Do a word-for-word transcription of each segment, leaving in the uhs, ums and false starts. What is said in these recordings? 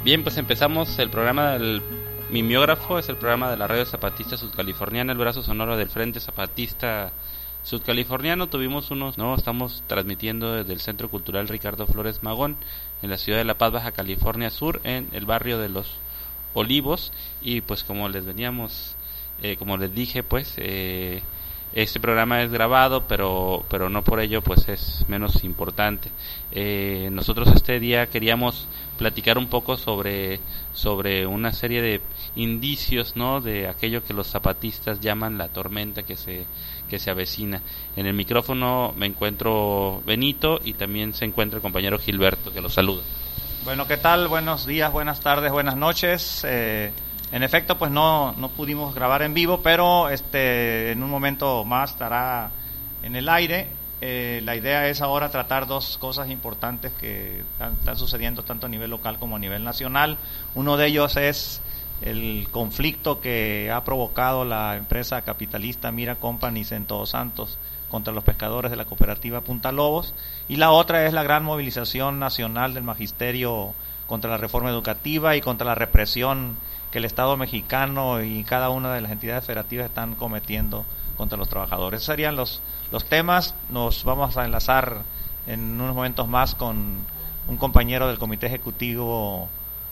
Bien, pues empezamos el programa del Mimeógrafo, es el programa de la Radio Zapatista Sudcaliforniana, el brazo sonoro del Frente Zapatista Sudcaliforniano. Tuvimos unos, no, estamos transmitiendo desde el Centro Cultural Ricardo Flores Magón, en la ciudad de La Paz, Baja California Sur, en el barrio de Los Olivos. Y pues como les veníamos, eh, como les dije, pues eh, este programa es grabado, pero pero no por ello pues es menos importante. Eh, nosotros este día queríamos platicar un poco sobre sobre una serie de indicios, ¿no?, de aquello que los zapatistas llaman la tormenta que se que se avecina. En el micrófono me encuentro Benito y también se encuentra el compañero Gilberto, que los saluda. Bueno, ¿qué tal? Buenos días, buenas tardes, buenas noches. Eh, en efecto, pues no no pudimos grabar en vivo, pero este en un momento más estará en el aire. Eh, la idea es ahora tratar dos cosas importantes que están, están sucediendo tanto a nivel local como a nivel nacional. Uno de ellos es el conflicto que ha provocado la empresa capitalista Mira Companies en Todos Santos contra los pescadores de la cooperativa Punta Lobos, y la otra es la gran movilización nacional del magisterio contra la reforma educativa y contra la represión que el Estado mexicano y cada una de las entidades federativas están cometiendo contra los trabajadores. Esos serían los, los temas. Nos vamos a enlazar en unos momentos más con un compañero del Comité Ejecutivo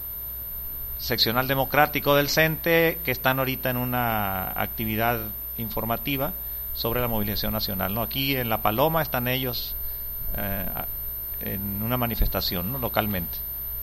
Seccional Democrático del CENTE, que están ahorita en una actividad informativa sobre la movilización nacional, ¿no? Aquí en La Paloma están ellos eh, en una manifestación, ¿no?, localmente.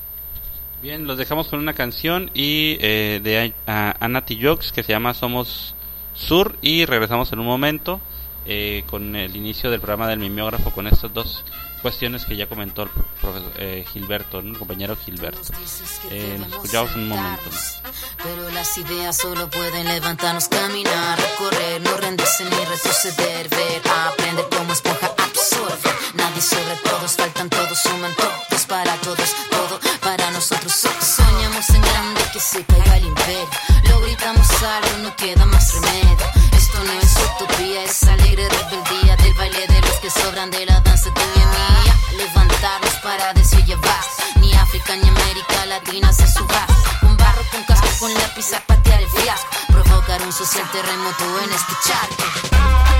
Bien, los dejamos con una canción y eh, de a, Ana Tijox, que se llama Somos Sur, y regresamos en un momento eh, con el inicio del programa del Mimeógrafo, con estas dos cuestiones que ya comentó el profesor eh, Gilberto, ¿no?, el compañero Gilberto. Eh, nos escuchamos en un momento, ¿no? Pero las ideas solo pueden levantarnos, caminar, recorrer, no rendirse ni retroceder, ver, aprender como esponja, absorber. Nadie sobre todos, faltan todos, suman todos para todos, todo para nosotros. Soñamos en grande, que se caiga el imperio, lo gritamos algo, no queda más remedio. Esto no es utopía, es alegre rebeldía del baile de los que sobran, de la danza tuya y mía. Levantarnos para decir llevar, ni África ni América Latina se suba. Un barro con casco, con lápiz a patear el fiasco, provocar un social terremoto en este charco.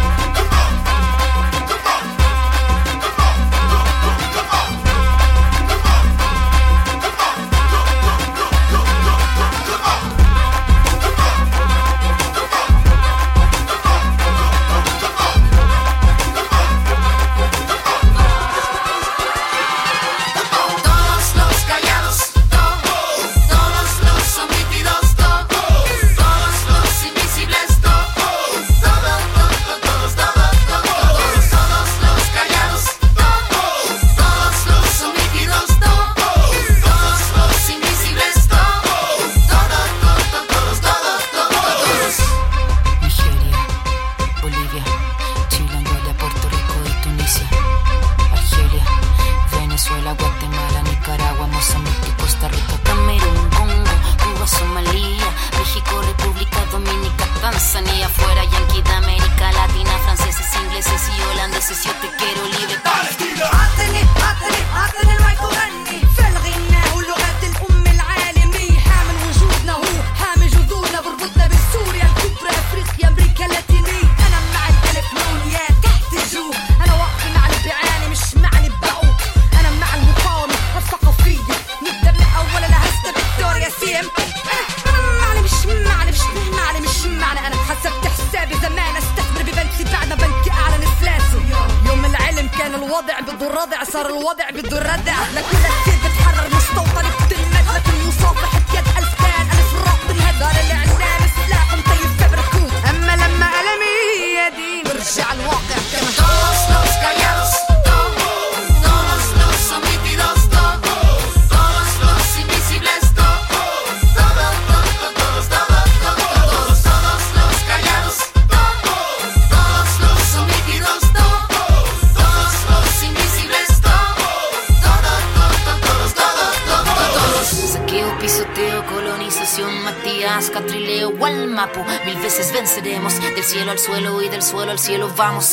Mil veces venceremos, del cielo al suelo y del suelo al cielo vamos.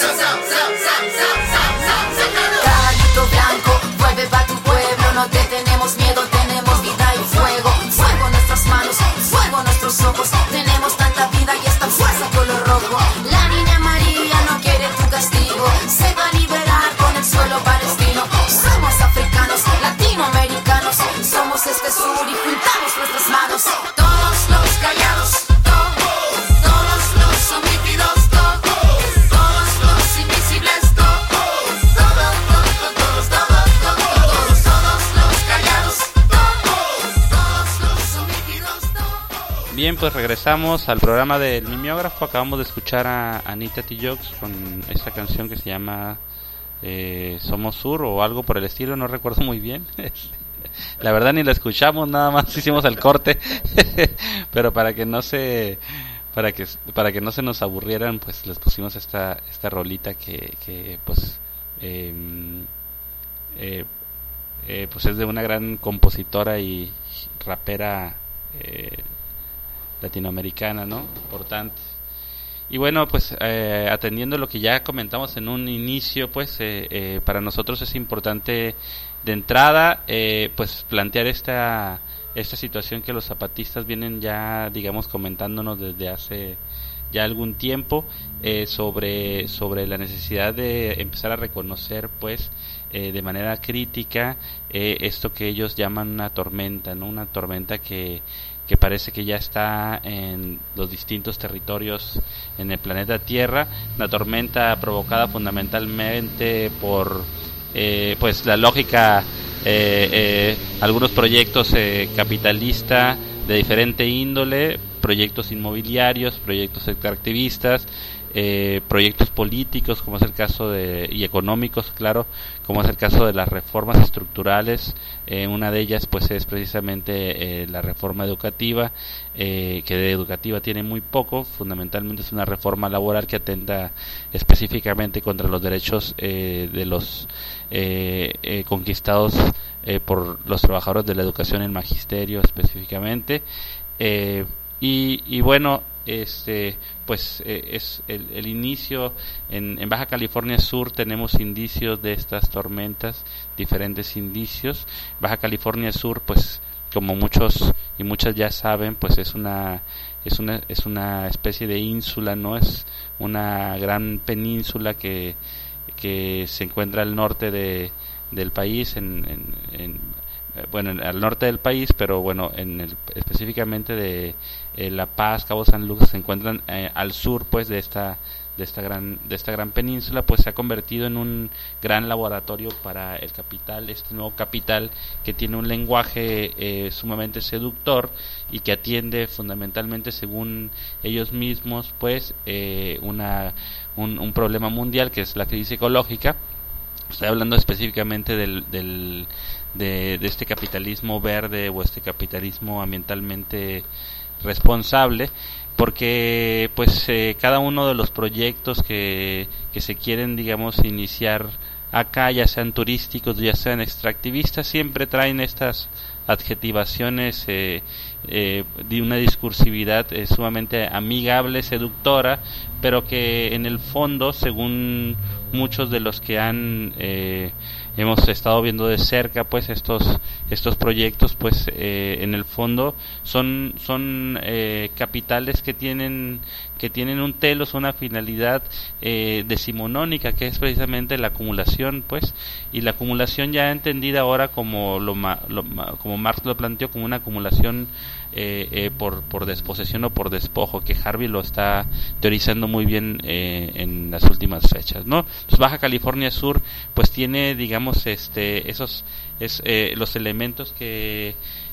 Caballito blanco, vuelve pa' tu pueblo, no te tenemos miedo, tenemos vida y fuego. Bien, pues regresamos al programa del mimeógrafo. Acabamos de escuchar a Anita Tijoux con esta canción que se llama eh, Somos Sur o algo por el estilo, no recuerdo muy bien. La verdad ni la escuchamos, nada más hicimos el corte. Pero para que no se para que para que no se nos aburrieran, pues les pusimos esta esta rolita que que pues eh, eh, eh, pues es de una gran compositora y rapera eh, latinoamericana, ¿no? Importante. Y bueno, pues eh, atendiendo lo que ya comentamos en un inicio, pues eh, eh, para nosotros es importante de entrada eh, pues plantear esta esta situación que los zapatistas vienen ya, digamos, comentándonos desde hace ya algún tiempo eh, sobre sobre la necesidad de empezar a reconocer, pues eh, de manera crítica eh, esto que ellos llaman una tormenta, ¿no? Una tormenta que que parece que ya está en los distintos territorios en el planeta Tierra, una tormenta provocada fundamentalmente por eh, pues la lógica, eh, eh, algunos proyectos eh, capitalistas de diferente índole, proyectos inmobiliarios, proyectos extractivistas, eh, proyectos políticos, como es el caso de, y económicos, claro, como es el caso de las reformas estructurales. Eh, una de ellas pues es precisamente eh, la reforma educativa, eh, que de educativa tiene muy poco, fundamentalmente es una reforma laboral que atenta específicamente contra los derechos eh, de los eh, eh, conquistados eh, por los trabajadores de la educación en magisterio específicamente. Eh, y, y bueno, este pues eh, es el, el inicio en, en Baja California Sur. Tenemos indicios de estas tormentas, diferentes indicios. Baja California Sur, pues como muchos y muchas ya saben, pues es una es una es una especie de ínsula, no es una gran península que que se encuentra al norte de del país, en, en, en bueno, al norte del país, pero bueno, en el, específicamente de eh, La Paz, Cabo San Lucas, se encuentran eh, al sur, pues, de esta de esta gran de esta gran península. Pues se ha convertido en un gran laboratorio para el capital, este nuevo capital que tiene un lenguaje eh, sumamente seductor y que atiende fundamentalmente, según ellos mismos, pues eh, una un, un problema mundial, que es la crisis ecológica. Estoy hablando específicamente del, del de, de este capitalismo verde o este capitalismo ambientalmente responsable, porque pues eh, cada uno de los proyectos que, que se quieren, digamos, iniciar acá, ya sean turísticos, ya sean extractivistas, siempre traen estas adjetivaciones eh, eh, de una discursividad eh, sumamente amigable, seductora, pero que en el fondo, según muchos de los que han eh, hemos estado viendo de cerca, pues estos estos proyectos, pues eh, en el fondo son son eh, capitales que tienen que tienen un telos, una finalidad eh, decimonónica, que es precisamente la acumulación, pues, y la acumulación ya entendida ahora como lo, lo como Marx lo planteó, como una acumulación eh, eh, por por desposesión o por despojo, que Harvey lo está teorizando muy bien eh, en las últimas fechas, ¿no? Entonces, Baja California Sur, pues tiene, digamos, este esos es eh, los elementos que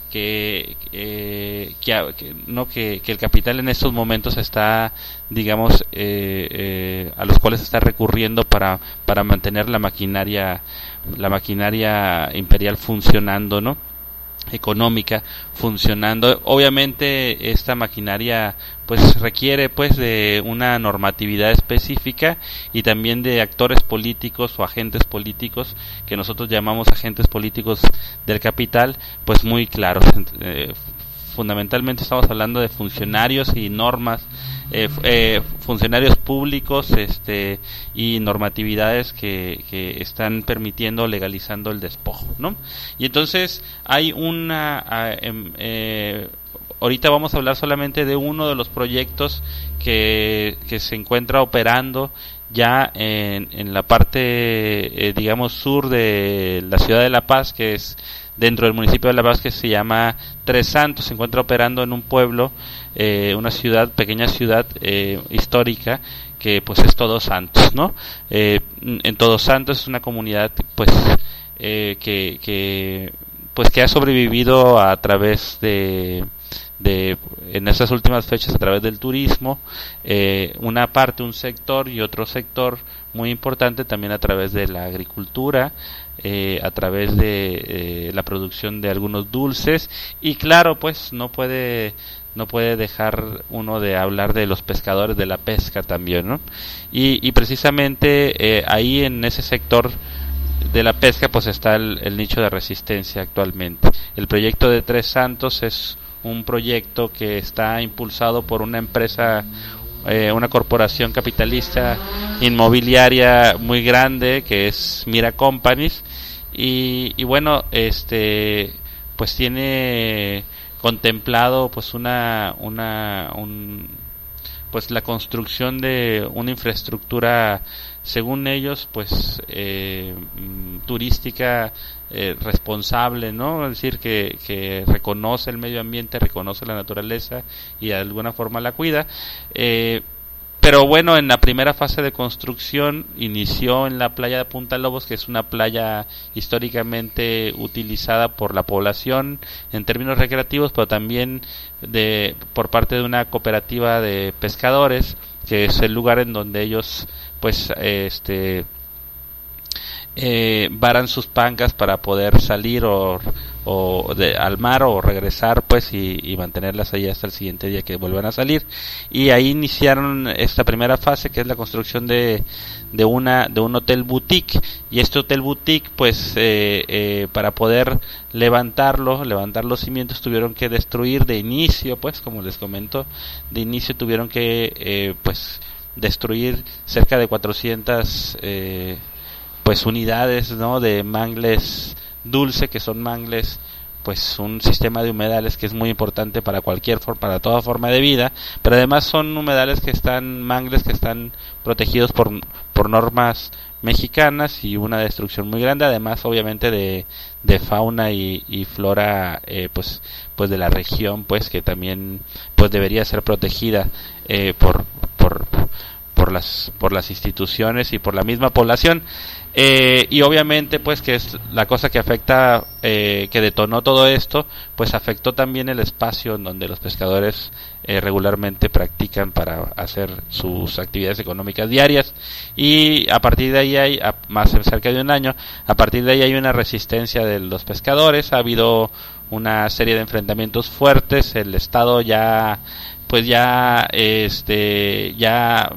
que eh, que, que no que, que el capital en estos momentos está, digamos, eh, eh, a los cuales está recurriendo para para mantener la maquinaria la maquinaria imperial funcionando, ¿no? Económica funcionando. Obviamente esta maquinaria pues requiere pues de una normatividad específica y también de actores políticos o agentes políticos, que nosotros llamamos agentes políticos del capital, pues muy claros. Eh, fundamentalmente estamos hablando de funcionarios y normas, eh, eh, funcionarios públicos este y normatividades que, que están permitiendo, legalizando el despojo, ¿no? Y entonces hay una eh, eh, ahorita vamos a hablar solamente de uno de los proyectos que, que se encuentra operando ya en, en la parte eh, digamos sur de la ciudad de La Paz, que es dentro del municipio de La Paz, que se llama Tres Santos. Se encuentra operando en un pueblo, eh, una ciudad, pequeña ciudad eh, histórica, que pues es Todos Santos, ¿no? Eh, en Todos Santos es una comunidad pues eh, que, que pues que ha sobrevivido a través de de en esas últimas fechas a través del turismo, eh, una parte, un sector y otro sector muy importante también a través de la agricultura, eh, a través de eh, la producción de algunos dulces y claro, pues no puede no puede dejar uno de hablar de los pescadores, de la pesca también, ¿no? Y, y precisamente eh, ahí en ese sector de la pesca pues está el, el nicho de resistencia actualmente. El proyecto de Tres Santos es un proyecto que está impulsado por una empresa, eh, una corporación capitalista inmobiliaria muy grande que es Mira Companies y, y bueno, este pues tiene contemplado pues una una un pues la construcción de una infraestructura según ellos pues eh, turística eh, responsable, ¿no? Es decir, que, que reconoce el medio ambiente, reconoce la naturaleza y de alguna forma la cuida. Eh, pero bueno, en la primera fase de construcción inició en la playa de Punta Lobos, que es una playa históricamente utilizada por la población en términos recreativos, pero también de por parte de una cooperativa de pescadores, que es el lugar en donde ellos pues este eh, varan sus pancas para poder salir o, o de, al mar o regresar pues y, y mantenerlas ahí hasta el siguiente día que vuelvan a salir. Y ahí iniciaron esta primera fase, que es la construcción de de una de un hotel boutique, y este hotel boutique pues eh, eh, para poder levantarlo levantar los cimientos tuvieron que destruir de inicio, pues como les comento, de inicio tuvieron que eh, pues destruir cerca de cuatrocientas eh, pues unidades, ¿no?, de mangles dulce, que son mangles pues un sistema de humedales que es muy importante para cualquier forma, para toda forma de vida, pero además son humedales que están, mangles que están protegidos por por normas mexicanas, y una destrucción muy grande, además obviamente de, de fauna y, y flora eh, pues pues de la región, pues que también pues debería ser protegida eh, por por por las por las instituciones y por la misma población. Eh, y obviamente pues que es la cosa que afecta, eh, que detonó todo esto, pues afectó también el espacio en donde los pescadores eh, regularmente practican para hacer sus actividades económicas diarias, y a partir de ahí hay, a, más cerca de un año, a partir de ahí hay una resistencia de los pescadores, ha habido una serie de enfrentamientos fuertes, el Estado ya pues ya este ya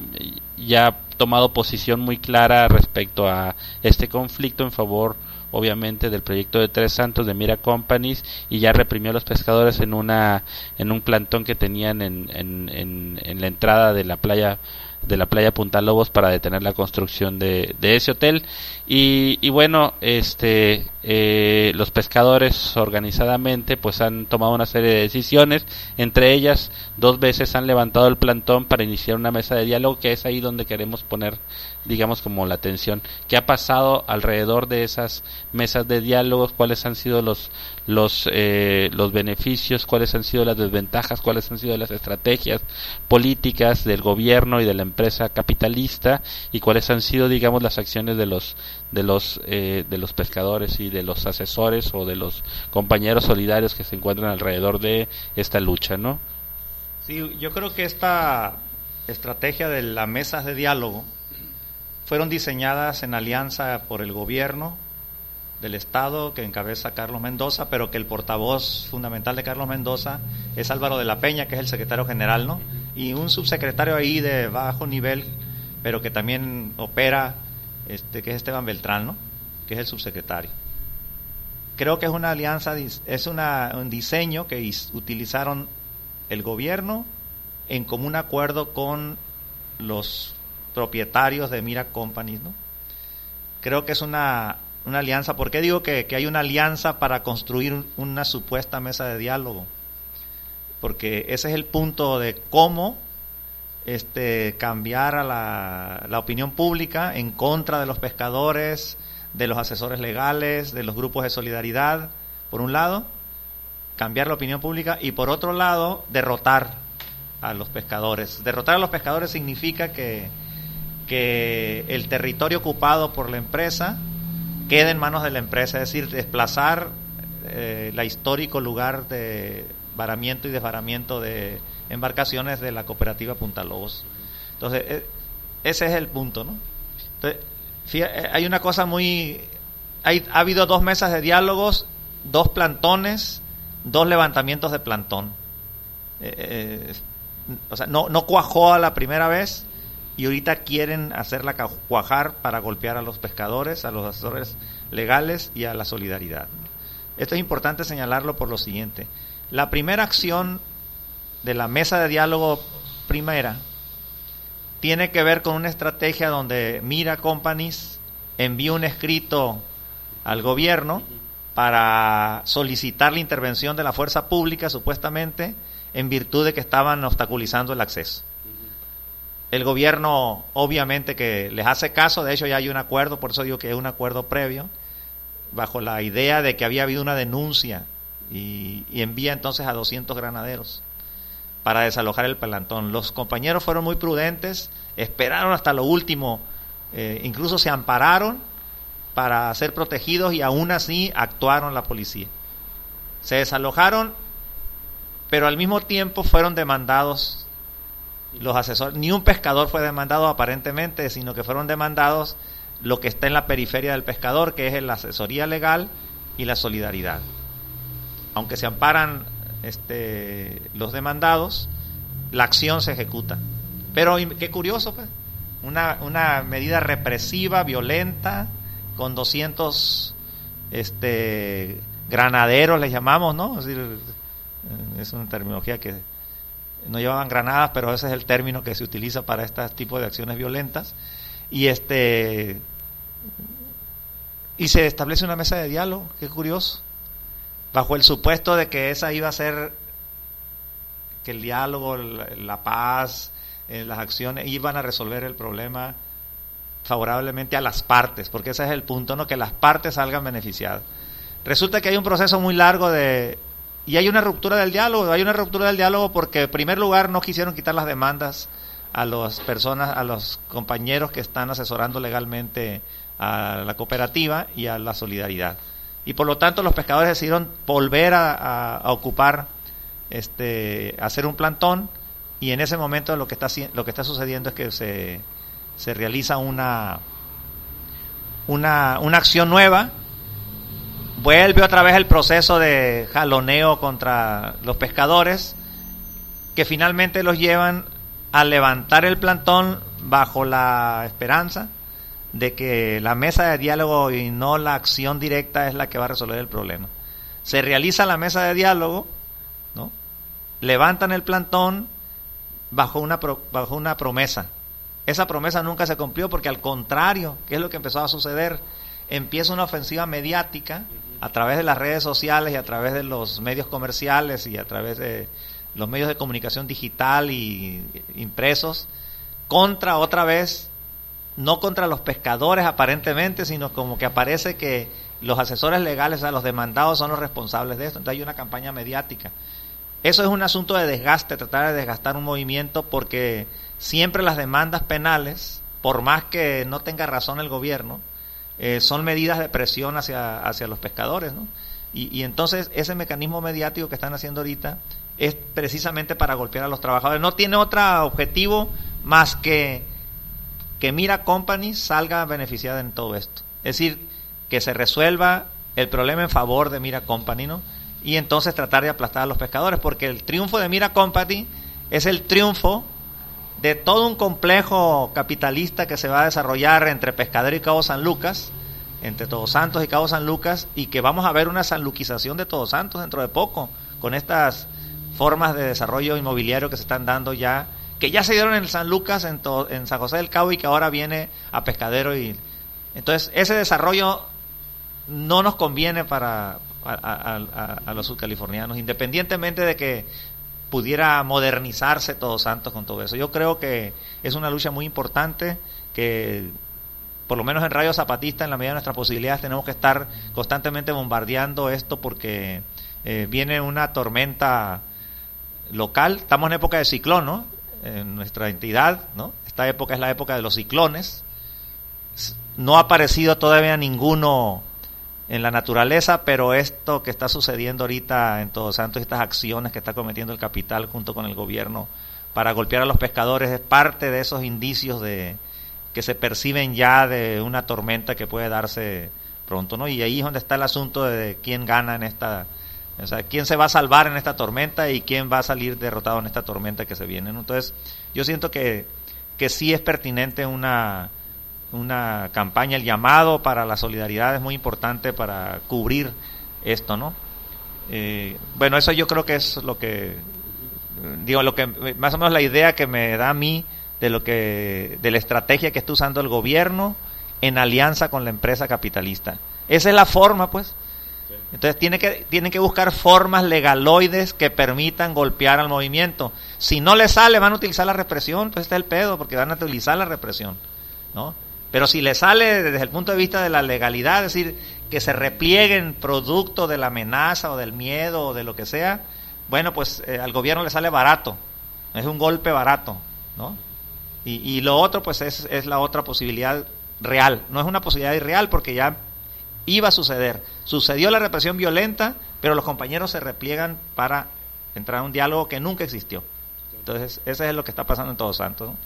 ya tomado posición muy clara respecto a este conflicto en favor obviamente del proyecto de Tres Santos de Mira Companies, y ya reprimió a los pescadores en una en un plantón que tenían en en, en, en la entrada de la playa de la playa Punta Lobos para detener la construcción de, de ese hotel. Y, y bueno, este eh, los pescadores organizadamente pues han tomado una serie de decisiones, entre ellas dos veces han levantado el plantón para iniciar una mesa de diálogo, que es ahí donde queremos poner, digamos, como la atención. ¿Qué ha pasado alrededor de esas mesas de diálogos? ¿Cuáles han sido los los eh, los beneficios? ¿Cuáles han sido las desventajas? ¿Cuáles han sido las estrategias políticas del gobierno y de la empresa capitalista? ¿Y cuáles han sido, digamos, las acciones de los de los eh, de los pescadores y de los asesores o de los compañeros solidarios que se encuentran alrededor de esta lucha, ¿no? Sí, yo creo que esta estrategia de las mesas de diálogo fueron diseñadas en alianza por el gobierno del Estado, que encabeza Carlos Mendoza, pero que el portavoz fundamental de Carlos Mendoza es Álvaro de la Peña, que es el secretario general, ¿no? Y un subsecretario ahí de bajo nivel, pero que también opera, este, que es Esteban Beltrán, ¿no?, que es el subsecretario. Creo que es una alianza, es una, un diseño que utilizaron el gobierno en común acuerdo con los propietarios de Mira Companies, ¿no? Creo que es una, una alianza. ¿Por qué digo que, que hay una alianza para construir una supuesta mesa de diálogo? Porque ese es el punto de cómo este, cambiar a la, la opinión pública en contra de los pescadores, de los asesores legales, de los grupos de solidaridad, por un lado, cambiar la opinión pública, y por otro lado, derrotar a los pescadores. Derrotar a los pescadores significa que, que el territorio ocupado por la empresa quede en manos de la empresa, es decir, desplazar eh, el histórico lugar de varamiento y desvaramiento de embarcaciones de la cooperativa Punta Lobos. Entonces, eh, ese es el punto, ¿no? Entonces, fíjate, hay una cosa muy... Hay, ha habido dos mesas de diálogos, dos plantones, dos levantamientos de plantón. Eh, eh, o sea, no, no cuajó a la primera vez y ahorita quieren hacerla cuajar para golpear a los pescadores, a los asesores legales y a la solidaridad. Esto es importante señalarlo por lo siguiente. La primera acción de la mesa de diálogo primera tiene que ver con una estrategia donde Mira Companies envía un escrito al gobierno para solicitar la intervención de la fuerza pública, supuestamente, en virtud de que estaban obstaculizando el acceso. El gobierno, obviamente, que les hace caso, de hecho ya hay un acuerdo, por eso digo que es un acuerdo previo, bajo la idea de que había habido una denuncia, y, y envía entonces a doscientos granaderos para desalojar el plantón. Los compañeros fueron muy prudentes, esperaron hasta lo último, eh, incluso se ampararon para ser protegidos y aún así actuaron la policía. Se desalojaron, pero al mismo tiempo fueron demandados los asesores. Ni un pescador fue demandado aparentemente, sino que fueron demandados lo que está en la periferia del pescador, que es la asesoría legal y la solidaridad. Aunque se amparan este, los demandados, la acción se ejecuta. Pero qué curioso, pues, una, una medida represiva, violenta, con doscientos este, granaderos, les llamamos, ¿no? Es decir, es una terminología que no llevaban granadas, pero ese es el término que se utiliza para este tipo de acciones violentas. Y este y se establece una mesa de diálogo, qué curioso, bajo el supuesto de que esa iba a ser, que el diálogo, la, la paz, eh, las acciones iban a resolver el problema favorablemente a las partes, porque ese es el punto, ¿no? Que las partes salgan beneficiadas. Resulta que hay un proceso muy largo de y hay una ruptura del diálogo, hay una ruptura del diálogo porque en primer lugar no quisieron quitar las demandas a las personas, a los compañeros que están asesorando legalmente a la cooperativa y a la solidaridad. Y por lo tanto los pescadores decidieron volver a, a, a ocupar, este, hacer un plantón, y en ese momento lo que está lo que está sucediendo es que se, se realiza una, una una acción nueva. Vuelve otra vez el proceso de jaloneo contra los pescadores, que finalmente los llevan a levantar el plantón bajo la esperanza de que la mesa de diálogo y no la acción directa es la que va a resolver el problema. Se realiza la mesa de diálogo, ¿no? Levantan el plantón bajo una pro, bajo una promesa. Esa promesa nunca se cumplió porque, al contrario, ¿qué es lo que empezó a suceder? Empieza una ofensiva mediática a través de las redes sociales y a través de los medios comerciales y a través de los medios de comunicación digital y impresos, contra, otra vez, no contra los pescadores aparentemente, sino como que aparece que los asesores legales, o sea, los demandados, son los responsables de esto. Entonces hay una campaña mediática. Eso es un asunto de desgaste, tratar de desgastar un movimiento, porque siempre las demandas penales, por más que no tenga razón el gobierno, eh, son medidas de presión hacia, hacia los pescadores, ¿no? Y, y entonces ese mecanismo mediático que están haciendo ahorita es precisamente para golpear a los trabajadores. No tiene otro objetivo más que que Mira Company salga beneficiada en todo esto. Es decir, que se resuelva el problema en favor de Mira Company, ¿no? Y entonces tratar de aplastar a los pescadores, porque el triunfo de Mira Company es el triunfo de todo un complejo capitalista que se va a desarrollar entre Pescadero y Cabo San Lucas, entre Todos Santos y Cabo San Lucas, y que vamos a ver una sanluquización de Todos Santos dentro de poco, con estas formas de desarrollo inmobiliario que se están dando ya, que ya se dieron en San Lucas, en, to, en San José del Cabo, y que ahora viene a Pescadero. Y entonces ese desarrollo no nos conviene para a, a, a, a los subcalifornianos, independientemente de que pudiera modernizarse Todos Santos con todo eso. Yo creo que es una lucha muy importante, que por lo menos en Radio Zapatista, en la medida de nuestras posibilidades, tenemos que estar constantemente bombardeando esto, porque eh, viene una tormenta local. Estamos en época de ciclón, ¿no? En nuestra entidad, ¿no? Esta época es la época de los ciclones. No ha aparecido todavía ninguno en la naturaleza, pero esto que está sucediendo ahorita en Todos Santos, estas acciones que está cometiendo el capital junto con el gobierno para golpear a los pescadores, es parte de esos indicios de que se perciben ya de una tormenta que puede darse pronto, ¿no? Y ahí es donde está el asunto de quién gana en esta, o sea, quién se va a salvar en esta tormenta y quién va a salir derrotado en esta tormenta que se viene, ¿no? Entonces, yo siento que, que sí es pertinente una, una campaña, el llamado para la solidaridad es muy importante para cubrir esto, ¿no? Eh, bueno, eso yo creo que es lo que, digo, lo que, más o menos la idea que me da a mí de lo que, de la estrategia que está usando el gobierno en alianza con la empresa capitalista. Esa es la forma, pues. Entonces tiene que, tienen que buscar formas legaloides que permitan golpear al movimiento. Si no les sale, van a utilizar la represión, pues está el pedo, porque van a utilizar la represión, ¿no? Pero si les sale desde el punto de vista de la legalidad, es decir, que se replieguen producto de la amenaza o del miedo o de lo que sea, bueno, pues eh, al gobierno le sale barato, es un golpe barato, ¿no? Y, y lo otro, pues es, es la otra posibilidad real, no es una posibilidad irreal porque ya iba a suceder, sucedió la represión violenta, pero los compañeros se repliegan para entrar a un diálogo que nunca existió. Entonces, ese es lo que está pasando en Todos Santos, ¿no?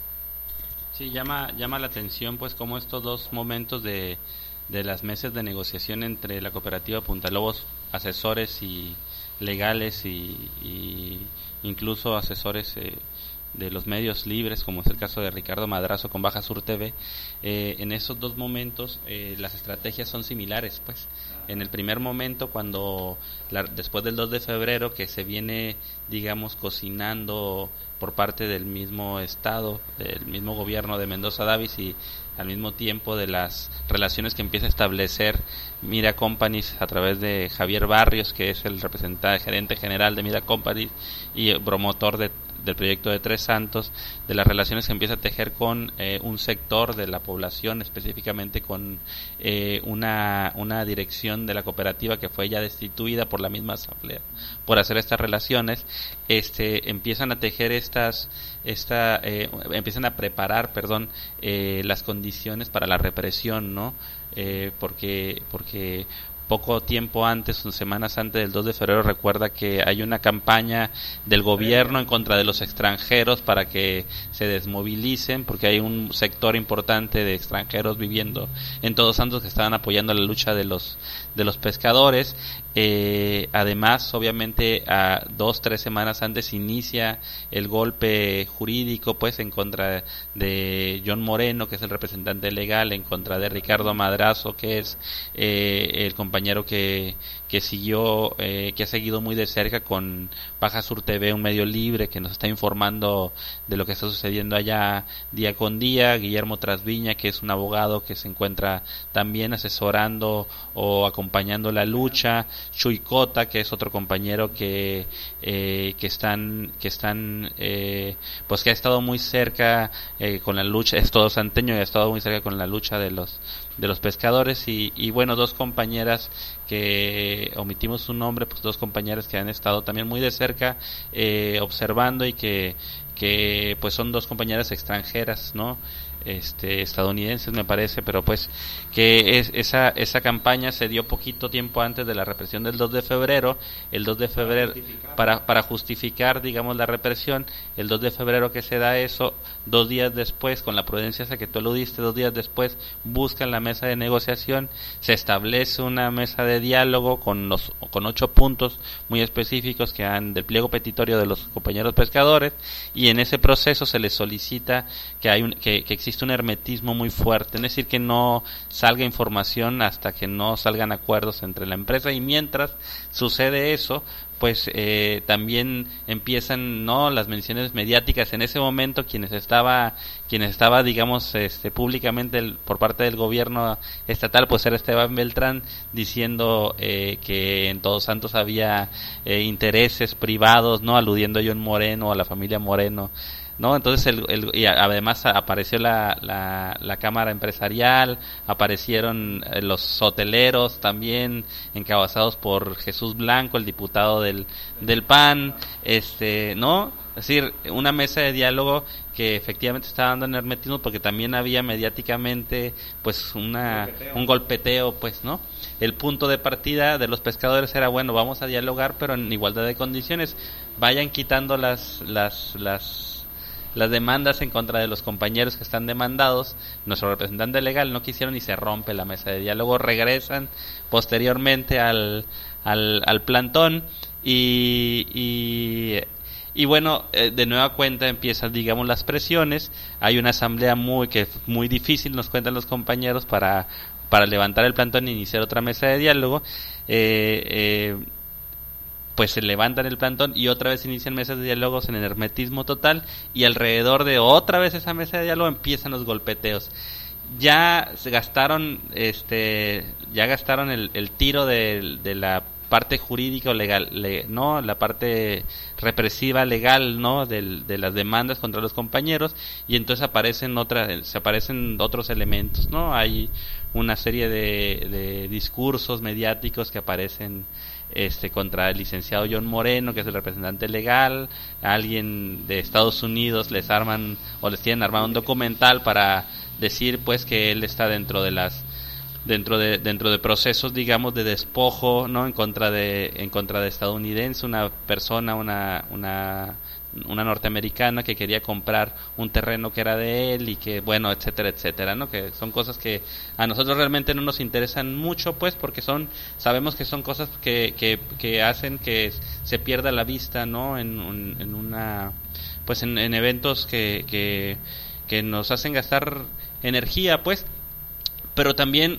Sí, llama llama la atención pues cómo estos dos momentos de, de las mesas de negociación entre la cooperativa Punta Lobos, asesores y legales y, y incluso asesores eh, de los medios libres, como es el caso de Ricardo Madrazo con Baja Sur T V, eh, en esos dos momentos eh, las estrategias son similares, pues. En el primer momento, cuando la, después del dos de febrero, que se viene, digamos, cocinando por parte del mismo Estado, del mismo gobierno de Mendoza Davis y al mismo tiempo de las relaciones que empieza a establecer Mira Companies a través de Javier Barrios, que es el representante, gerente general de Mira Companies y promotor de del proyecto de Tres Santos, de las relaciones que empieza a tejer con eh, un sector de la población, específicamente con eh, una una dirección de la cooperativa que fue ya destituida por la misma asamblea por hacer estas relaciones. Este empiezan a tejer estas esta eh, empiezan a preparar, perdón, eh, las condiciones para la represión, ¿no? Eh, porque porque poco tiempo antes, semanas antes del dos de febrero, recuerda que hay una campaña del gobierno en contra de los extranjeros para que se desmovilicen, porque hay un sector importante de extranjeros viviendo en Todos Santos que estaban apoyando la lucha de los de los pescadores. Eh, además, obviamente, a dos, tres semanas antes inicia el golpe jurídico, pues, en contra de John Moreno, que es el representante legal, en contra de Ricardo Madrazo, que es eh, el compañero que que siguió, eh, que ha seguido muy de cerca con Baja Sur T V, un medio libre que nos está informando de lo que está sucediendo allá día con día. Guillermo Trasviña, que es un abogado que se encuentra también asesorando o acompañando la lucha. Chuy Cota, que es otro compañero que eh, que están que están eh, pues que ha estado muy cerca eh, con la lucha, es todo santeño y ha estado muy cerca con la lucha de los de los pescadores y, y bueno, dos compañeras que omitimos su nombre, pues dos compañeras que han estado también muy de cerca eh, observando y que que pues son dos compañeras extranjeras, ¿no? Este, estadounidenses me parece, pero pues que es, esa esa campaña se dio poquito tiempo antes de la represión del dos de febrero, el dos de febrero para para justificar, digamos, la represión, el dos de febrero que se da eso, dos días después, con la prudencia esa que tú aludiste, dos días después buscan la mesa de negociación, se establece una mesa de diálogo con los con ocho puntos muy específicos que han del pliego petitorio de los compañeros pescadores, y en ese proceso se les solicita que hay un, que, que existe un hermetismo muy fuerte, es decir, que no salga información hasta que no salgan acuerdos entre la empresa, y mientras sucede eso, pues eh, también empiezan no las menciones mediáticas. En ese momento quienes estaba quienes estaba digamos este públicamente el, por parte del gobierno estatal, pues era Esteban Beltrán diciendo eh, que en Todos Santos había eh, intereses privados, no aludiendo a John Moreno, a la familia Moreno ¿no? Entonces el, el, y además apareció la, la, la Cámara Empresarial, aparecieron los hoteleros también, encabezados por Jesús Blanco, el diputado del, del P A N, este, ¿no? Es decir, una mesa de diálogo que efectivamente estaba dando en hermetismo, porque también había mediáticamente pues una golpeteo. un golpeteo, pues, ¿no? El punto de partida de los pescadores era, bueno, vamos a dialogar, pero en igualdad de condiciones. Vayan quitando las las las las demandas en contra de los compañeros que están demandados. Nuestro representante legal no quisieron y se rompe la mesa de diálogo. Regresan posteriormente al al, al plantón y y Y bueno, eh, de nueva cuenta empiezan, digamos, las presiones. Hay una asamblea muy que es muy difícil, nos cuentan los compañeros, para para levantar el plantón e iniciar otra mesa de diálogo. Eh, eh, pues se levantan el plantón y otra vez inician mesas de diálogos en el hermetismo total, y alrededor de otra vez esa mesa de diálogo empiezan los golpeteos. Ya se gastaron, este, ya gastaron el, el tiro de, de la parte jurídica o legal, le, no, la parte represiva legal, no, del, de las demandas contra los compañeros, y entonces aparecen otras, se aparecen otros elementos, no, hay una serie de, de discursos mediáticos que aparecen, este, contra el licenciado John Moreno, que es el representante legal. Alguien de Estados Unidos les arman o les tienen armado un documental para decir, pues, que él está dentro de las dentro de dentro de procesos, digamos, de despojo, no, en contra de en contra de estadounidense, una persona, una una una norteamericana que quería comprar un terreno que era de él, y que, bueno, etcétera, etcétera, ¿no? Que son cosas que a nosotros realmente no nos interesan mucho, pues, porque son, sabemos que son cosas que que, que hacen que se pierda la vista, ¿no? En, en, en una, pues, en, en eventos que que que nos hacen gastar energía, pues, pero también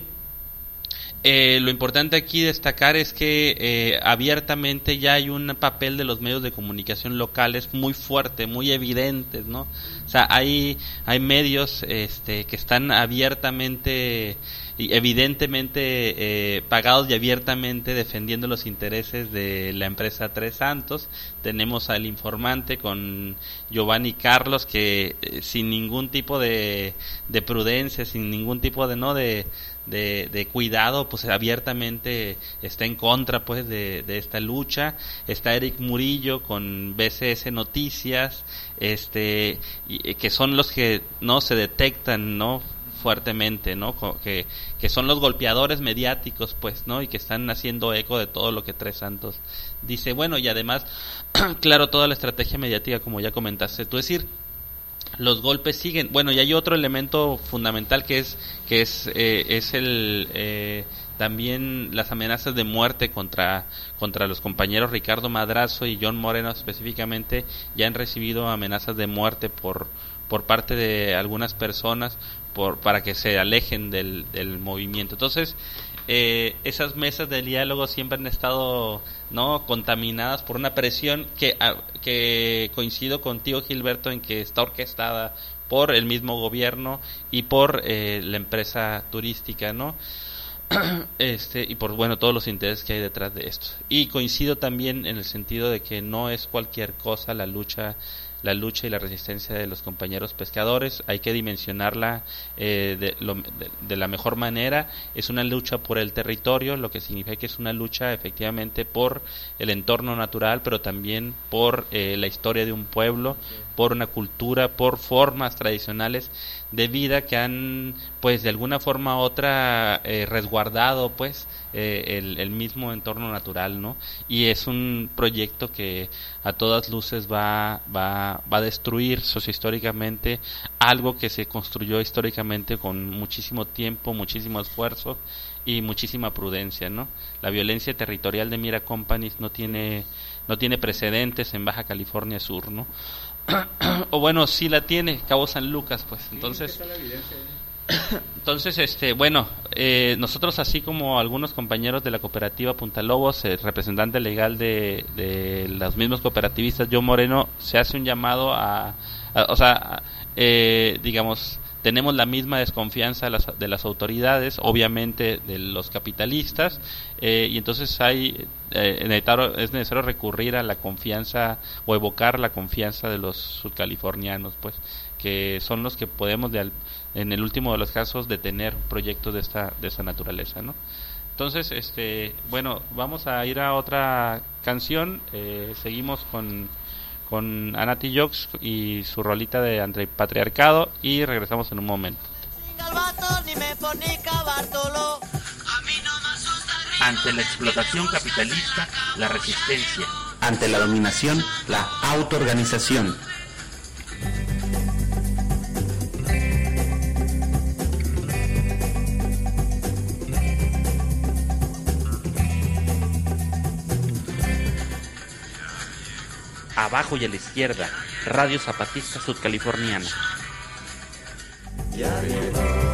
Eh, lo importante aquí destacar es que eh, abiertamente ya hay un papel de los medios de comunicación locales muy fuerte, muy evidentes, ¿no? O sea, hay hay medios este, que están abiertamente y evidentemente eh, pagados y abiertamente defendiendo los intereses de la empresa Tres Santos. Tenemos al Informante con Giovanni Carlos, que eh, sin ningún tipo de, de prudencia, sin ningún tipo de no de De, de cuidado, pues abiertamente está en contra, pues, de, de esta lucha. Está Eric Murillo con B C S Noticias, este, y, que son los que no se detectan, no fuertemente, no, que que son los golpeadores mediáticos, pues, no, y que están haciendo eco de todo lo que Tres Santos dice. Bueno, y además, claro, toda la estrategia mediática, como ya comentaste tú, es decir, los golpes siguen. Bueno, y hay otro elemento fundamental que es que es eh, es el eh, también las amenazas de muerte contra contra los compañeros Ricardo Madrazo y John Moreno específicamente. Ya han recibido amenazas de muerte por por parte de algunas personas por para que se alejen del del movimiento. Entonces, eh, esas mesas de diálogo siempre han estado, no, contaminadas por una presión que a, que coincido contigo, Gilberto, en que está orquestada por el mismo gobierno y por eh, la empresa turística, ¿no? Este, y por, bueno, todos los intereses que hay detrás de esto. Y coincido también en el sentido de que no es cualquier cosa la lucha la lucha y la resistencia de los compañeros pescadores. Hay que dimensionarla eh, de, lo, de, de la mejor manera. Es una lucha por el territorio, lo que significa que es una lucha efectivamente por el entorno natural, pero también por eh, la historia de un pueblo, por una cultura, por formas tradicionales de vida que han, pues, de alguna forma u otra eh, resguardado, pues, eh, el, el mismo entorno natural, ¿no? Y es un proyecto que a todas luces va va va a destruir sociohistóricamente algo que se construyó históricamente con muchísimo tiempo, muchísimo esfuerzo y muchísima prudencia, ¿no? La violencia territorial de Mira Company no tiene no tiene precedentes en Baja California Sur, ¿no? O bueno, sí la tiene, Cabo San Lucas, pues. Entonces, entonces, este, bueno, eh, nosotros, así como algunos compañeros de la cooperativa Punta Lobos, el representante legal de, de los mismos cooperativistas, John Moreno, se hace un llamado a, a o sea, eh, digamos, tenemos la misma desconfianza de las, de las autoridades, obviamente de los capitalistas, eh, y entonces hay eh, es necesario recurrir a la confianza o evocar la confianza de los sudcalifornianos, pues, que son los que podemos, de, en el último de los casos, detener proyectos de esta de esta naturaleza, ¿no? Entonces, este, bueno, vamos a ir a otra canción. Eh, seguimos con con Anati Jokes y su rolita de Antipatriarcado y regresamos en un momento. Ante la explotación capitalista, la resistencia. Ante la dominación, la autoorganización. Abajo y a la izquierda, Radio Zapatista Sudcaliforniana. Ya llegó.